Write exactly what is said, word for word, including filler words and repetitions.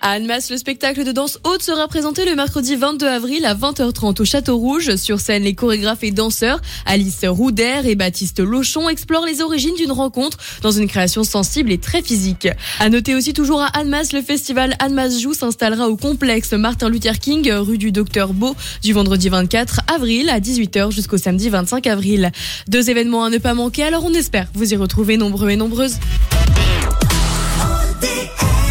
À Annemasse, le spectacle de danse haute sera présenté le mercredi vingt-deux avril à vingt heures trente au Château Rouge. Sur scène, les chorégraphes et danseurs Alice Rouder et Baptiste Lochon explorent les origines d'une rencontre dans une création sensible et très physique. À noter aussi toujours à Annemasse, le festival Annemasse Joue s'installera au complexe Martin Luther King, rue du Docteur Beau, du vendredi vingt-quatre avril à dix-huit heures jusqu'au samedi vingt-cinq avril. Deux événements à ne pas manquer, alors on espère vous y retrouver nombreux et nombreuses.